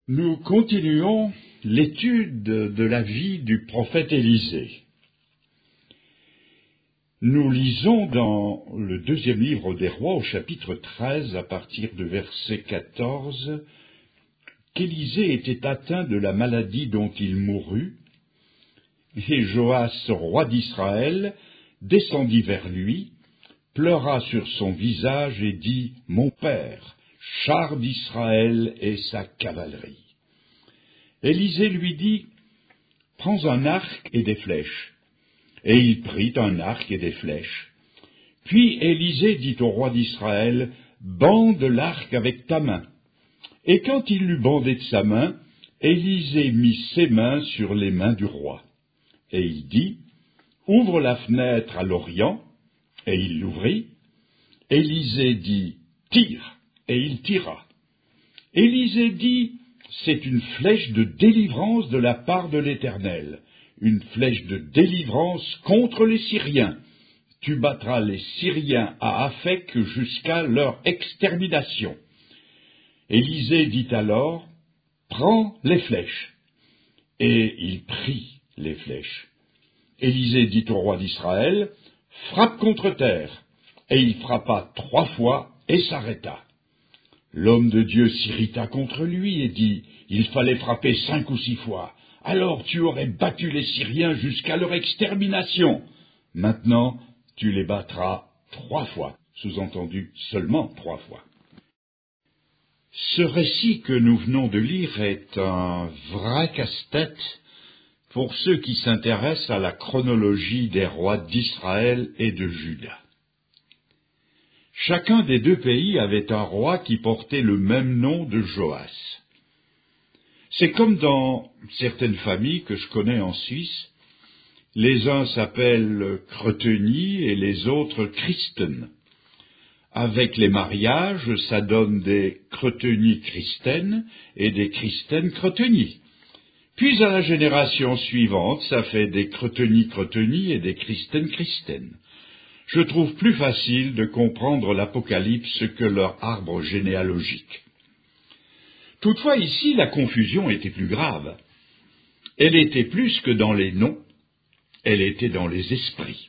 Nous continuons l'étude de la vie du prophète Élisée. Nous lisons dans le deuxième livre des Rois, au chapitre 13, à partir du verset 14, qu'Élisée était atteint de la maladie dont il mourut, et Joas, roi d'Israël, descendit vers lui, pleura sur son visage et dit « Mon père, char d'Israël et sa cavalerie ». Élisée lui dit « Prends un arc et des flèches ». Et il prit un arc et des flèches. Puis Élisée dit au roi d'Israël « Bande l'arc avec ta main ». Et quand il l'eut bandé de sa main, Élisée mit ses mains sur les mains du roi. Et il dit « Ouvre la fenêtre à l'orient ». Et il l'ouvrit. Élisée dit « Tire ». Et il tira. Élisée dit « C'est une flèche de délivrance de la part de l'Éternel, une flèche de délivrance contre les Syriens. Tu battras les Syriens à Aphek jusqu'à leur extermination. » Élisée dit alors « Prends les flèches. » Et il prit les flèches. Élisée dit au roi d'Israël « Frappe contre terre. » Et il frappa 3 fois et s'arrêta. L'homme de Dieu s'irrita contre lui et dit « Il fallait frapper 5 ou 6 fois. Alors tu aurais battu les Syriens jusqu'à leur extermination. Maintenant, tu les battras 3 fois. » Sous-entendu, seulement 3 fois. Ce récit que nous venons de lire est un vrai casse-tête pour ceux qui s'intéressent à la chronologie des rois d'Israël et de Juda. Chacun des 2 pays avait un roi qui portait le même nom de Joas. C'est comme dans certaines familles que je connais en Suisse. Les uns s'appellent Creteny et les autres Christen. Avec les mariages, ça donne des Creteny-Christen et des Christen-Creteny. Puis à la génération suivante, ça fait des Creteny-Creteny et des Christen-Christen. Je trouve plus facile de comprendre l'Apocalypse que leur arbre généalogique. Toutefois, ici, la confusion était plus grave. Elle était plus que dans les noms, elle était dans les esprits.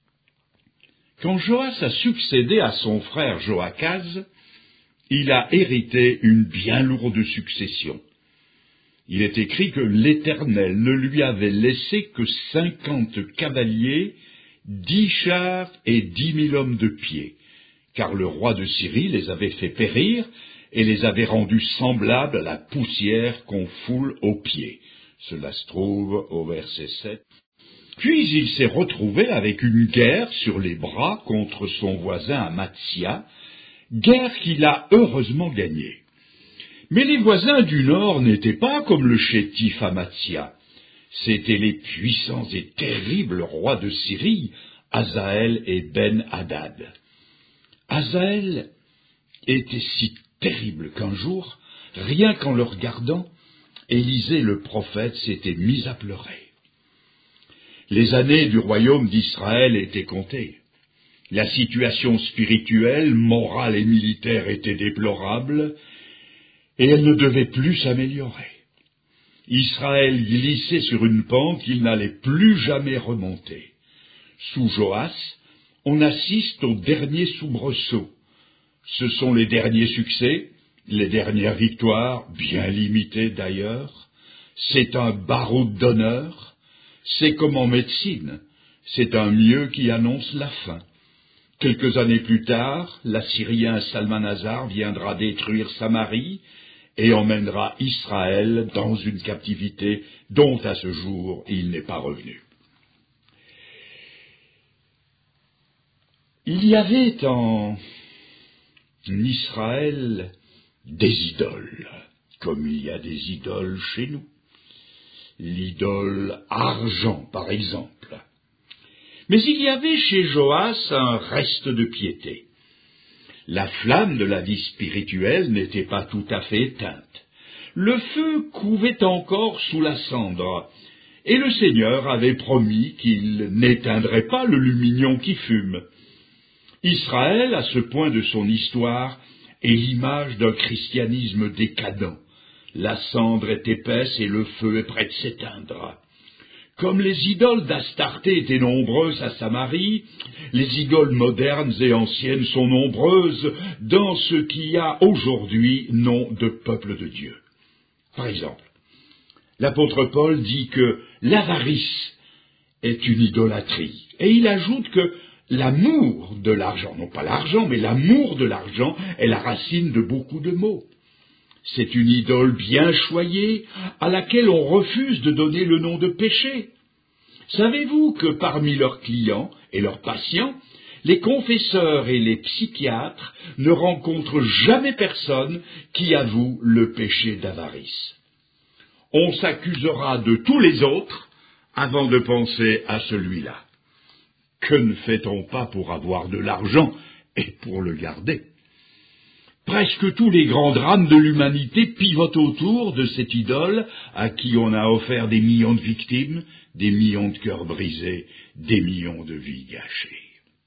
Quand Joas a succédé à son frère Joachaz, il a hérité une bien lourde succession. Il est écrit que l'Éternel ne lui avait laissé que 50 cavaliers, 10 chars et 10 000 hommes de pied, car le roi de Syrie les avait fait périr et les avait rendus semblables à la poussière qu'on foule aux pieds. Cela se trouve au verset 7. Puis il s'est retrouvé avec une guerre sur les bras contre son voisin Amatsia, guerre qu'il a heureusement gagnée. Mais les voisins du nord n'étaient pas comme le chétif Amatsia. C'étaient les puissants et terribles rois de Syrie, Hazaël et Ben-Hadad. Hazaël était si terrible qu'un jour, rien qu'en le regardant, Élisée le prophète s'était mis à pleurer. Les années du royaume d'Israël étaient comptées. La situation spirituelle, morale et militaire était déplorable, et elle ne devait plus s'améliorer. Israël glissait sur une pente qu'il n'allait plus jamais remonter. Sous Joas, on assiste au dernier soubresaut. Ce sont les derniers succès, les dernières victoires, bien limitées d'ailleurs. C'est un baroud d'honneur. C'est comme en médecine. C'est un mieux qui annonce la fin. Quelques années plus tard, l'Assyrien Salmanasar viendra détruire Samarie et emmènera Israël dans une captivité dont à ce jour il n'est pas revenu. Il y avait en Israël des idoles, comme il y a des idoles chez nous. L'idole argent, par exemple. Mais il y avait chez Joas un reste de piété. La flamme de la vie spirituelle n'était pas tout à fait éteinte. Le feu couvait encore sous la cendre, et le Seigneur avait promis qu'il n'éteindrait pas le lumignon qui fume. Israël, à ce point de son histoire, est l'image d'un christianisme décadent, La cendre est épaisse et le feu est prêt de s'éteindre. Comme les idoles d'Astarté étaient nombreuses à Samarie, les idoles modernes et anciennes sont nombreuses dans ce qui a aujourd'hui nom de peuple de Dieu. Par exemple, l'apôtre Paul dit que l'avarice est une idolâtrie, et il ajoute que l'amour de l'argent, non pas l'argent, mais l'amour de l'argent est la racine de beaucoup de maux. C'est une idole bien choyée à laquelle on refuse de donner le nom de péché. Savez-vous que parmi leurs clients et leurs patients, les confesseurs et les psychiatres ne rencontrent jamais personne qui avoue le péché d'avarice? On s'accusera de tous les autres avant de penser à celui-là. Que ne fait-on pas pour avoir de l'argent et pour le garder? Presque tous les grands drames de l'humanité pivotent autour de cette idole à qui on a offert des millions de victimes, des millions de cœurs brisés, des millions de vies gâchées.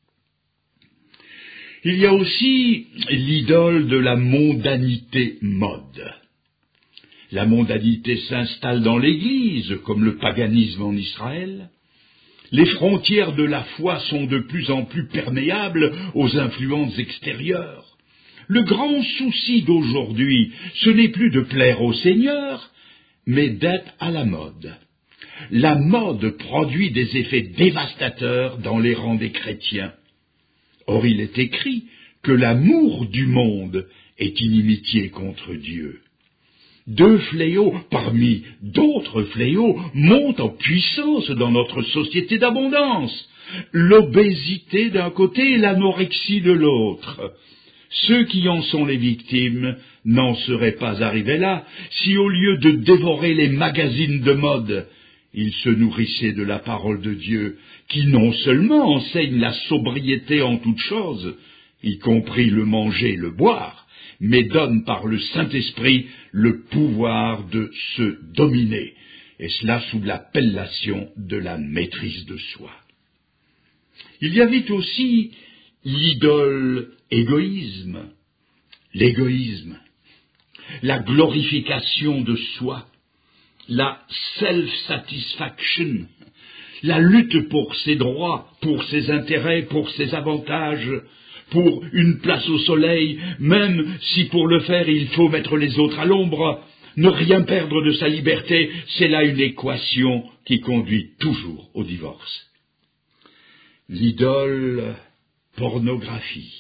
Il y a aussi l'idole de la mondanité mode. La mondanité s'installe dans l'Église, comme le paganisme en Israël. Les frontières de la foi sont de plus en plus perméables aux influences extérieures. Le grand souci d'aujourd'hui, ce n'est plus de plaire au Seigneur, mais d'être à la mode. La mode produit des effets dévastateurs dans les rangs des chrétiens. Or, il est écrit que l'amour du monde est inimitié contre Dieu. Deux fléaux, parmi d'autres fléaux, montent en puissance dans notre société d'abondance. L'obésité d'un côté et l'anorexie de l'autre. Ceux qui en sont les victimes n'en seraient pas arrivés là si, au lieu de dévorer les magazines de mode, ils se nourrissaient de la parole de Dieu, qui non seulement enseigne la sobriété en toutes choses, y compris le manger et le boire, mais donne par le Saint-Esprit le pouvoir de se dominer, et cela sous l'appellation de la maîtrise de soi. Il y avait aussi l'idole égoïsme, l'égoïsme, la glorification de soi, la self-satisfaction, la lutte pour ses droits, pour ses intérêts, pour ses avantages, pour une place au soleil, même si pour le faire il faut mettre les autres à l'ombre, ne rien perdre de sa liberté, c'est là une équation qui conduit toujours au divorce. L'idole pornographie.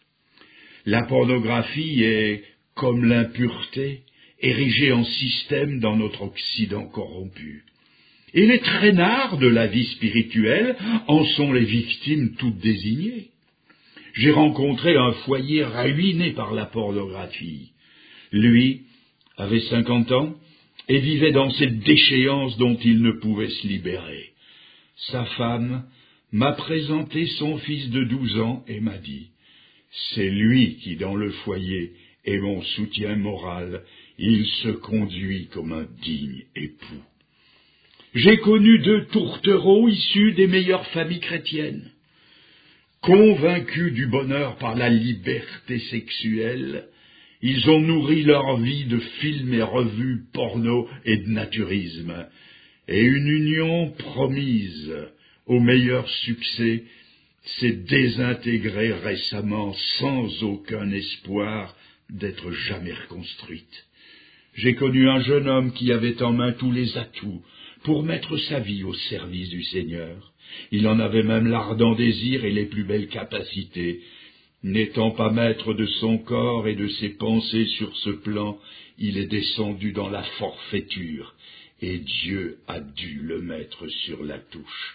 La pornographie est, comme l'impureté, érigée en système dans notre Occident corrompu. Et les traînards de la vie spirituelle en sont les victimes toutes désignées. J'ai rencontré un foyer ruiné par la pornographie. Lui avait 50 ans et vivait dans cette déchéance dont il ne pouvait se libérer. Sa femme m'a présenté son fils de 12 ans et m'a dit « C'est lui qui, dans le foyer, est mon soutien moral. Il se conduit comme un digne époux. » J'ai connu 2 tourtereaux issus des meilleures familles chrétiennes. Convaincus du bonheur par la liberté sexuelle, ils ont nourri leur vie de films et revues porno et de naturisme, et une union promise au meilleur succès s'est désintégrée récemment sans aucun espoir d'être jamais reconstruite. J'ai connu un jeune homme qui avait en main tous les atouts pour mettre sa vie au service du Seigneur. Il en avait même l'ardent désir et les plus belles capacités. N'étant pas maître de son corps et de ses pensées sur ce plan, il est descendu dans la forfaiture, et Dieu a dû le mettre sur la touche.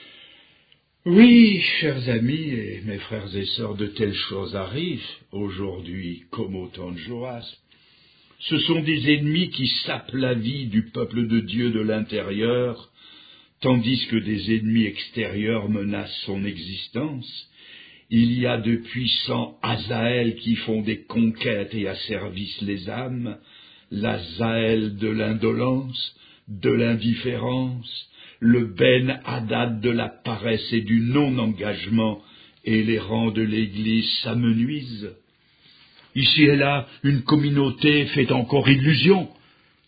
Oui, chers amis et mes frères et sœurs, de telles choses arrivent aujourd'hui comme au temps de Joas. Ce sont des ennemis qui sapent la vie du peuple de Dieu de l'intérieur, tandis que des ennemis extérieurs menacent son existence. Il y a de puissants Hazaël qui font des conquêtes et asservissent les âmes, l'Hazaël de l'indolence, de l'indifférence, le Ben-Hadad de la paresse et du non-engagement, et les rangs de l'Église s'amenuisent. Ici et là, une communauté fait encore illusion,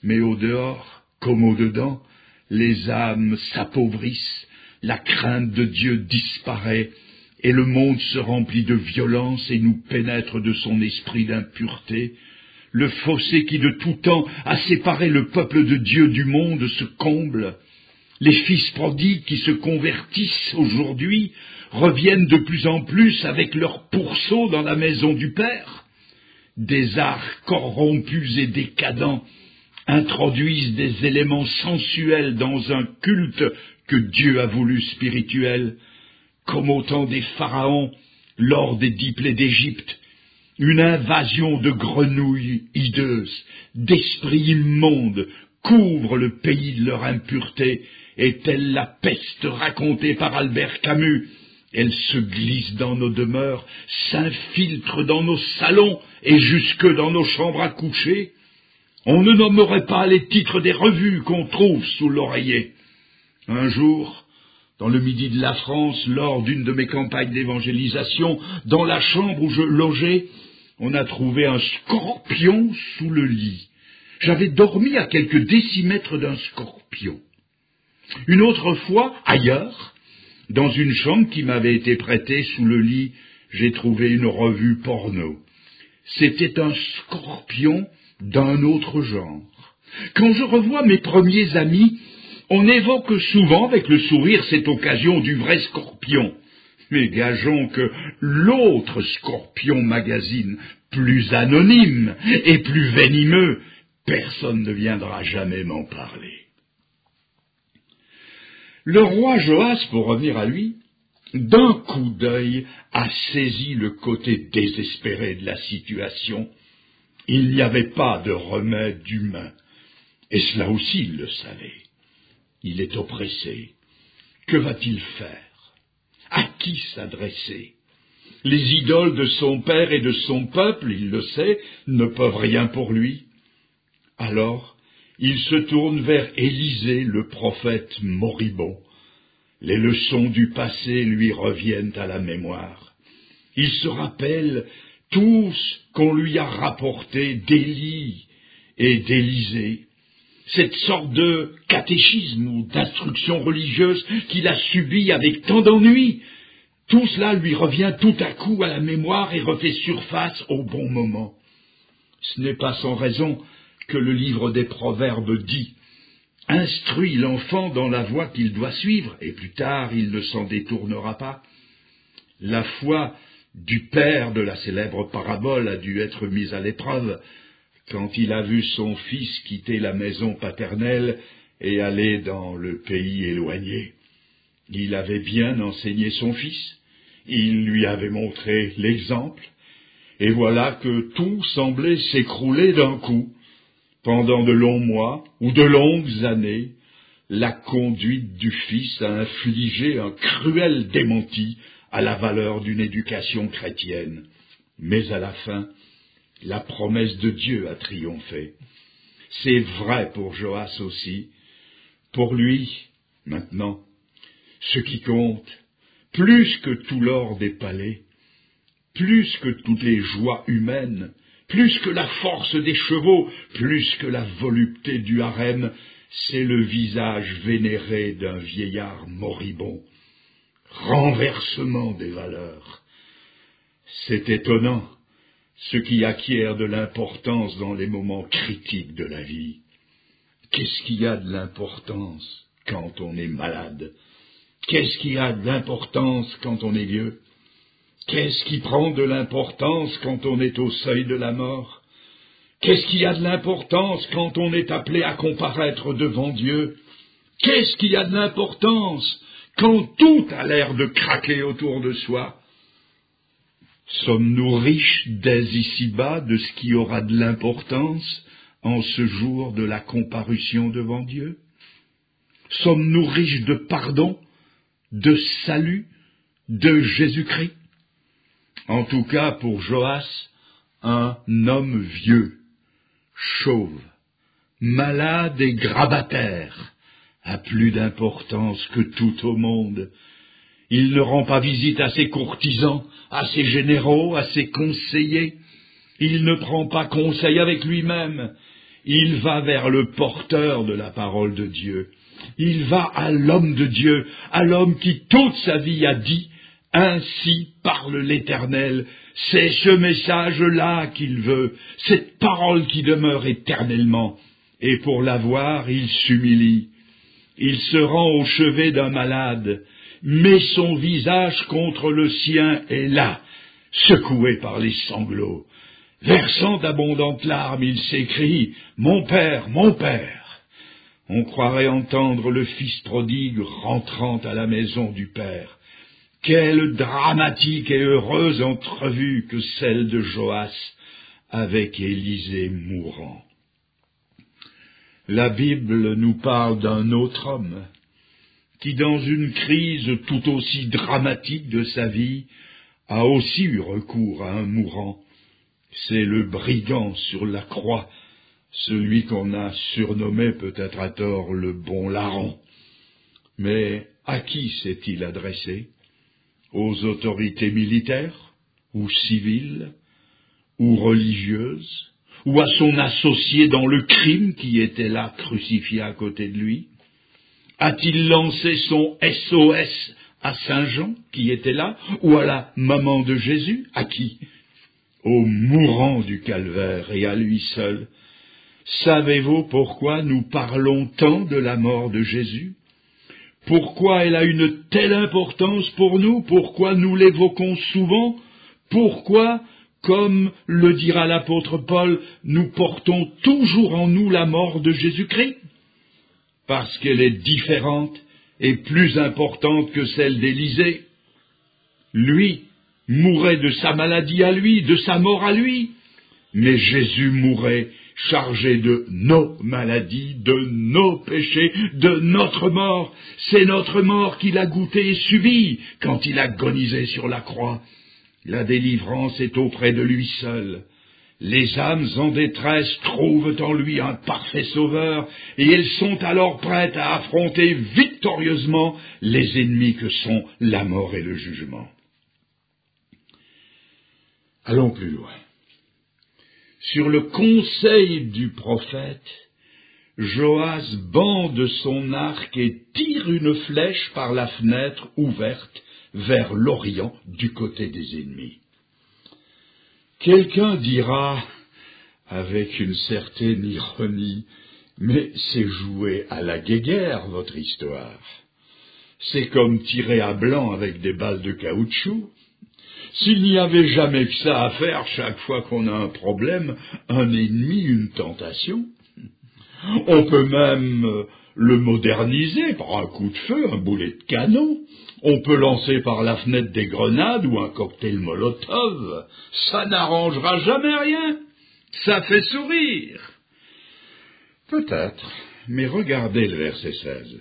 Mais au dehors, comme au dedans, les âmes s'appauvrissent, la crainte de Dieu disparaît, et le monde se remplit de violence et nous pénètre de son esprit d'impureté. Le fossé qui de tout temps a séparé le peuple de Dieu du monde se comble. Les fils prodigues qui se convertissent aujourd'hui reviennent de plus en plus avec leurs pourceaux dans la maison du Père. Des arts corrompus et décadents introduisent des éléments sensuels dans un culte que Dieu a voulu spirituel, comme au temps des pharaons, lors des 10 plaies d'Égypte. Une invasion de grenouilles hideuses, d'esprits immondes, couvre le pays de leur impureté, et telle la peste racontée par Albert Camus, elle se glisse dans nos demeures, s'infiltre dans nos salons et jusque dans nos chambres à coucher. On ne nommerait pas les titres des revues qu'on trouve sous l'oreiller. Un jour, dans le midi de la France, lors d'une de mes campagnes d'évangélisation, dans la chambre où je logeais, on a trouvé un scorpion sous le lit. J'avais dormi à quelques décimètres d'un scorpion. Une autre fois, ailleurs, dans une chambre qui m'avait été prêtée sous le lit, j'ai trouvé une revue porno. C'était un scorpion d'un autre genre. Quand je revois mes premiers amis, on évoque souvent avec le sourire cette occasion du vrai scorpion. Mais gageons que l'autre Scorpion Magazine, plus anonyme et plus venimeux, personne ne viendra jamais m'en parler. Le roi Joas, pour revenir à lui, d'un coup d'œil a saisi le côté désespéré de la situation. Il n'y avait pas de remède humain, et cela aussi il le savait. Il est oppressé. Que va-t-il faire? À qui s'adresser? Les idoles de son père et de son peuple, il le sait, ne peuvent rien pour lui. Alors, il se tourne vers Élisée, le prophète moribond. Les leçons du passé lui reviennent à la mémoire. Il se rappelle tout ce qu'on lui a rapporté d'Élie et d'Élisée. Cette sorte de catéchisme ou d'instruction religieuse qu'il a subie avec tant d'ennui, tout cela lui revient tout à coup à la mémoire et refait surface au bon moment. Ce n'est pas sans raison que le livre des Proverbes dit « Instruis l'enfant dans la voie qu'il doit suivre, et plus tard il ne s'en détournera pas ». La foi du père de la célèbre parabole a dû être mise à l'épreuve quand il a vu son fils quitter la maison paternelle et aller dans le pays éloigné. Il avait bien enseigné son fils, il lui avait montré l'exemple, et voilà que tout semblait s'écrouler d'un coup. Pendant de longs mois ou de longues années, la conduite du fils a infligé un cruel démenti à la valeur d'une éducation chrétienne. Mais à la fin, la promesse de Dieu a triomphé. C'est vrai pour Joas aussi. Pour lui, maintenant, ce qui compte, plus que tout l'or des palais, plus que toutes les joies humaines, plus que la force des chevaux, plus que la volupté du harem, c'est le visage vénéré d'un vieillard moribond. Renversement des valeurs. C'est étonnant, ce qui acquiert de l'importance dans les moments critiques de la vie. Qu'est-ce qui a de l'importance quand on est malade? Qu'est-ce qui a de l'importance quand on est vieux? Qu'est-ce qui prend de l'importance quand on est au seuil de la mort? Qu'est-ce qui a de l'importance quand on est appelé à comparaître devant Dieu? Qu'est-ce qui a de l'importance quand tout a l'air de craquer autour de soi? Sommes-nous riches dès ici-bas de ce qui aura de l'importance en ce jour de la comparution devant Dieu? Sommes-nous riches de pardon, de salut, de Jésus-Christ? En tout cas, pour Joas, un homme vieux, chauve, malade et grabataire, a plus d'importance que tout au monde. Il ne rend pas visite à ses courtisans, à ses généraux, à ses conseillers. Il ne prend pas conseil avec lui-même. Il va vers le porteur de la parole de Dieu. Il va à l'homme de Dieu, à l'homme qui toute sa vie a dit « Ainsi parle l'Éternel ». C'est ce message-là qu'il veut, cette parole qui demeure éternellement. Et pour l'avoir, il s'humilie. Il se rend au chevet d'un malade, met son visage contre le sien et là, secoué par les sanglots, versant d'abondantes larmes, il s'écrie « Mon Père, mon Père !» On croirait entendre le fils prodigue rentrant à la maison du Père. Quelle dramatique et heureuse entrevue que celle de Joas avec Élisée mourant. La Bible nous parle d'un autre homme qui, dans une crise tout aussi dramatique de sa vie, a aussi eu recours à un mourant. C'est le brigand sur la croix, celui qu'on a surnommé peut-être à tort le bon larron. Mais à qui s'est-il adressé ? Aux autorités militaires, ou civiles, ou religieuses, ou à son associé dans le crime qui était là crucifié à côté de lui? A-t-il lancé son SOS à Saint Jean qui était là, ou à la maman de Jésus? À qui? Au mourant du calvaire et à lui seul. Savez-vous pourquoi nous parlons tant de la mort de Jésus? Pourquoi elle a une telle importance pour nous? Pourquoi nous l'évoquons souvent? Pourquoi, comme le dira l'apôtre Paul, nous portons toujours en nous la mort de Jésus-Christ? Parce qu'elle est différente et plus importante que celle d'Élisée. Lui mourait de sa maladie à lui, de sa mort à lui, mais Jésus mourait chargé de nos maladies, de nos péchés, de notre mort. C'est notre mort qu'il a goûté et subie quand il agonisait sur la croix. La délivrance est auprès de lui seul. Les âmes en détresse trouvent en lui un parfait sauveur, et elles sont alors prêtes à affronter victorieusement les ennemis que sont la mort et le jugement. Allons plus loin. Sur le conseil du prophète, Joas bande son arc et tire une flèche par la fenêtre ouverte vers l'Orient du côté des ennemis. Quelqu'un dira, avec une certaine ironie, « Mais c'est jouer à la guéguerre, votre histoire. C'est comme tirer à blanc avec des balles de caoutchouc. S'il n'y avait jamais que ça à faire chaque fois qu'on a un problème, un ennemi, une tentation, on peut même le moderniser par un coup de feu, un boulet de canon. On peut lancer par la fenêtre des grenades ou un cocktail Molotov. Ça n'arrangera jamais rien. Ça fait sourire. » Peut-être, mais regardez le verset 16.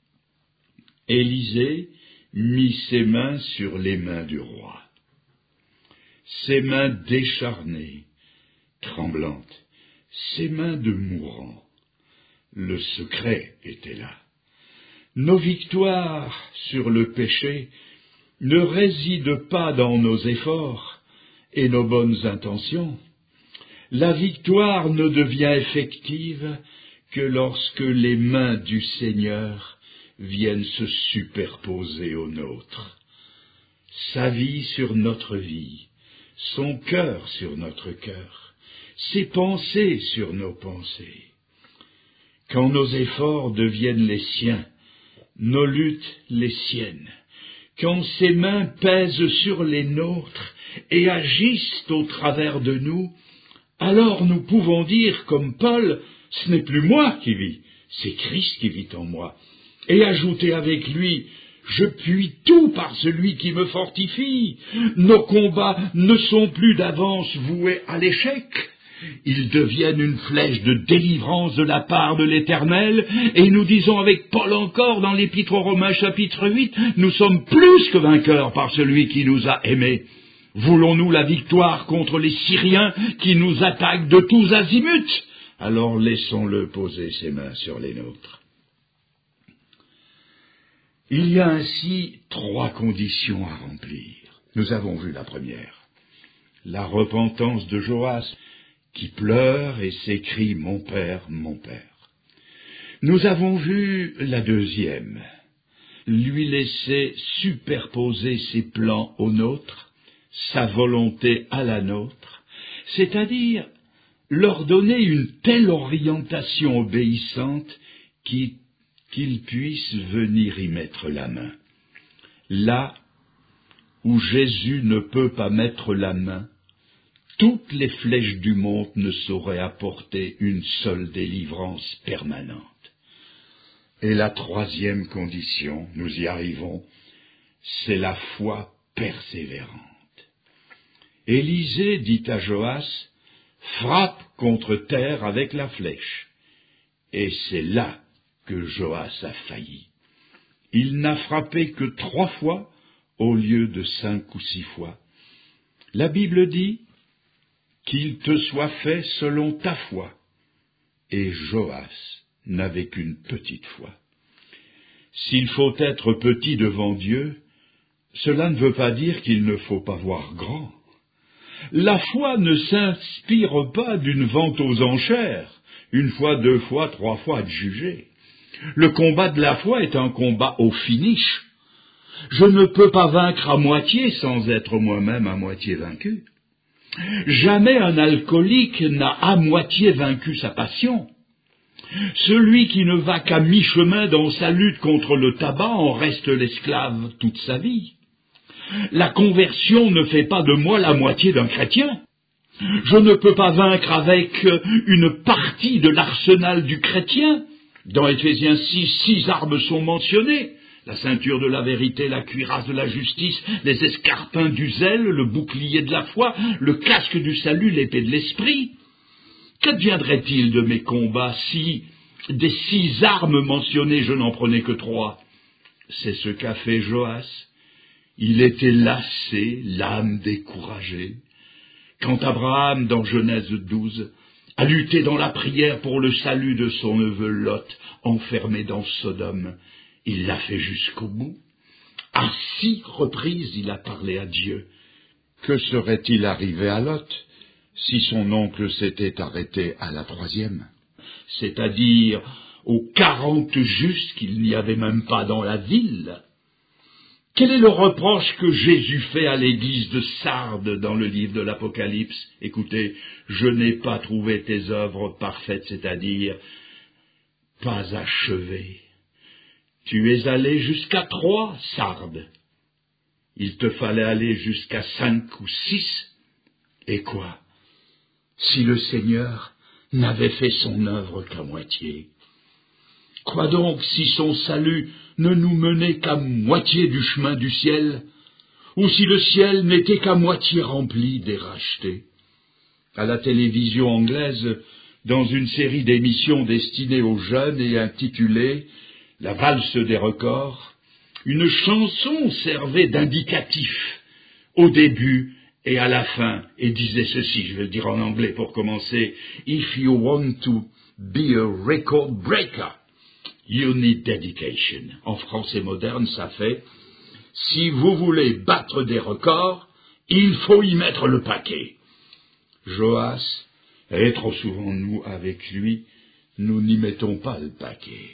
Élisée mit ses mains sur les mains du roi. Ses mains décharnées, tremblantes, ses mains de mourant. Le secret était là. Nos victoires sur le péché ne résident pas dans nos efforts et nos bonnes intentions. La victoire ne devient effective que lorsque les mains du Seigneur viennent se superposer aux nôtres. Sa vie sur notre vie, son cœur sur notre cœur, ses pensées sur nos pensées. Quand nos efforts deviennent les siens, nos luttes les siennes, quand ses mains pèsent sur les nôtres et agissent au travers de nous, alors nous pouvons dire comme Paul, « Ce n'est plus moi qui vis, c'est Christ qui vit en moi. » Et ajouter avec lui, « Je puis tout par celui qui me fortifie. » Nos combats ne sont plus d'avance voués à l'échec. Ils deviennent une flèche de délivrance de la part de l'Éternel, et nous disons avec Paul encore dans l'Épître aux Romains chapitre 8, « Nous sommes plus que vainqueurs par celui qui nous a aimés. » Voulons-nous la victoire contre les Syriens qui nous attaquent de tous azimuts? Alors laissons-le poser ses mains sur les nôtres. Il y a ainsi 3 conditions à remplir. Nous avons vu la première, la repentance de Joas, qui pleure et s'écrie « Mon Père, mon Père ». Nous avons vu la deuxième, lui laisser superposer ses plans aux nôtres, sa volonté à la nôtre, c'est-à-dire leur donner une telle orientation obéissante qu'ils puissent venir y mettre la main. Là où Jésus ne peut pas mettre la main, toutes les flèches du monde ne sauraient apporter une seule délivrance permanente. Et la troisième condition, nous y arrivons, c'est la foi persévérante. Élisée dit à Joas, « Frappe contre terre avec la flèche. » Et c'est là que Joas a failli. Il n'a frappé que 3 fois au lieu de 5 ou 6 fois. La Bible dit, « Qu'il te soit fait selon ta foi. » Et Joas n'avait qu'une petite foi. S'il faut être petit devant Dieu, cela ne veut pas dire qu'il ne faut pas voir grand. La foi ne s'inspire pas d'une vente aux enchères, 1 fois, 2 fois, 3 fois à te juger. Le combat de la foi est un combat au finish. Je ne peux pas vaincre à moitié sans être moi-même à moitié vaincu. Jamais un alcoolique n'a à moitié vaincu sa passion. Celui qui ne va qu'à mi-chemin dans sa lutte contre le tabac en reste l'esclave toute sa vie. La conversion ne fait pas de moi la moitié d'un chrétien. Je ne peux pas vaincre avec une partie de l'arsenal du chrétien. Dans Éphésiens 6 armes sont mentionnées. La ceinture de la vérité, la cuirasse de la justice, les escarpins du zèle, le bouclier de la foi, le casque du salut, l'épée de l'esprit. Qu'adviendrait-il de mes combats si, des 6 armes mentionnées, je n'en prenais que 3? C'est ce qu'a fait Joas. Il était lassé, l'âme découragée. Quand Abraham, dans Genèse 12, a lutté dans la prière pour le salut de son neveu Lot, enfermé dans Sodome, il l'a fait jusqu'au bout. À 6 reprises, il a parlé à Dieu. Que serait-il arrivé à Lot si son oncle s'était arrêté à la 3e, c'est-à-dire aux 40 justes qu'il n'y avait même pas dans la ville? Quel est le reproche que Jésus fait à l'église de Sardes dans le livre de l'Apocalypse? Écoutez, je n'ai pas trouvé tes œuvres parfaites, c'est-à-dire pas achevées. Tu es allé jusqu'à 3, Sardes. Il te fallait aller jusqu'à 5 ou 6. Et quoi? Si le Seigneur n'avait fait son œuvre qu'à moitié. Quoi donc si son salut ne nous menait qu'à moitié du chemin du ciel, ou si le ciel n'était qu'à moitié rempli des rachetés? À la télévision anglaise, dans une série d'émissions destinées aux jeunes et intitulée « La valse des records », une chanson servait d'indicatif au début et à la fin, et disait ceci, je vais le dire en anglais pour commencer, « If you want to be a record breaker, you need dedication ». En français moderne, ça fait « Si vous voulez battre des records, il faut y mettre le paquet ». Joas, et trop souvent nous avec lui, nous n'y mettons pas le paquet.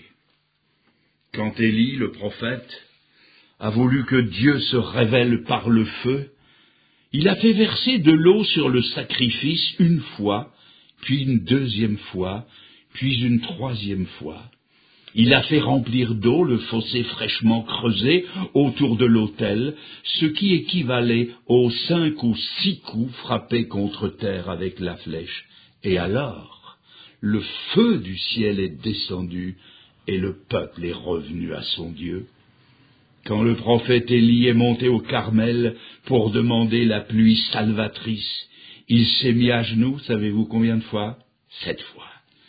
Quand Élie, le prophète, a voulu que Dieu se révèle par le feu, il a fait verser de l'eau sur le sacrifice 1 fois, puis une 2e fois, puis une 3e fois. Il a fait remplir d'eau le fossé fraîchement creusé autour de l'autel, ce qui équivalait aux 5 ou 6 coups frappés contre terre avec la flèche. Et alors, le feu du ciel est descendu et le peuple est revenu à son Dieu. Quand le prophète Élie est monté au Carmel pour demander la pluie salvatrice, il s'est mis à genoux, savez-vous combien de fois? 7 fois.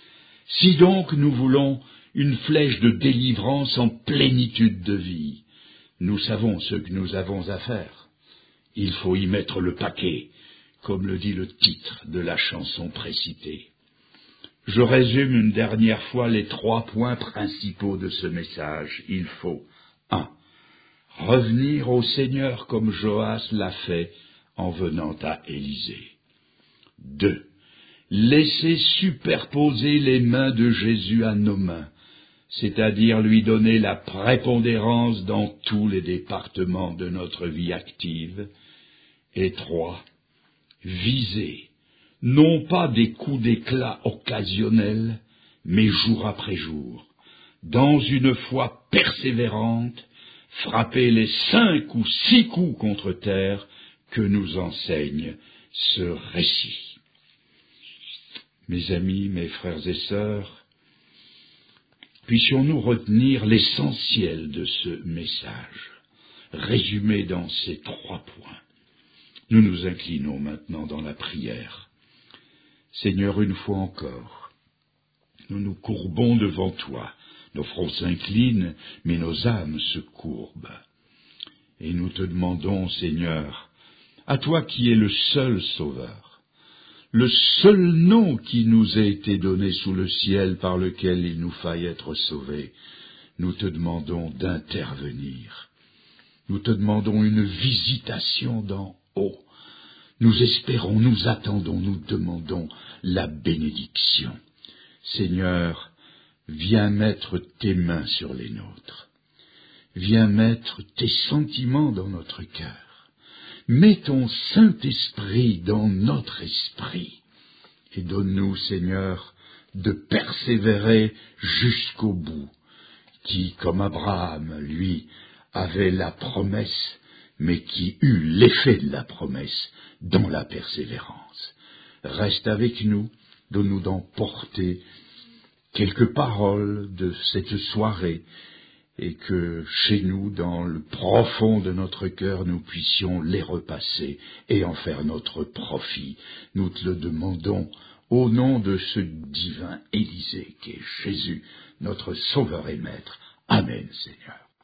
Si donc nous voulons une flèche de délivrance en plénitude de vie, nous savons ce que nous avons à faire. Il faut y mettre le paquet, comme le dit le titre de la chanson précitée. Je résume une dernière fois les 3 points principaux de ce message. Il faut 1. Revenir au Seigneur comme Joas l'a fait en venant à Élisée. 2. laissez superposer les mains de Jésus à nos mains, c'est-à-dire lui donner la prépondérance dans tous les départements de notre vie active. Et 3, viser, non pas des coups d'éclat occasionnels, mais jour après jour, dans une foi persévérante, frapper les 5 ou 6 coups contre terre que nous enseigne ce récit. Mes amis, mes frères et sœurs, puissions-nous retenir l'essentiel de ce message, résumé dans ces 3 points. Nous nous inclinons maintenant dans la prière. Seigneur, une fois encore, nous nous courbons devant toi. Nos fronts s'inclinent, mais nos âmes se courbent. Et nous te demandons, Seigneur, à toi qui es le seul Sauveur, le seul nom qui nous a été donné sous le ciel par lequel il nous faille être sauvés, nous te demandons d'intervenir. Nous te demandons une visitation d'en haut. Nous espérons, nous attendons, nous demandons la bénédiction. Seigneur, viens mettre tes mains sur les nôtres. Viens mettre tes sentiments dans notre cœur. Mets ton Saint-Esprit dans notre esprit. Et donne-nous, Seigneur, de persévérer jusqu'au bout, qui, comme Abraham, lui, avait la promesse, mais qui eut l'effet de la promesse dans la persévérance. Reste avec nous, donne-nous d'en porter quelques paroles de cette soirée, et que chez nous, dans le profond de notre cœur, nous puissions les repasser et en faire notre profit. Nous te le demandons au nom de ce divin Élysée qu'est Jésus, notre Sauveur et Maître. Amen, Seigneur.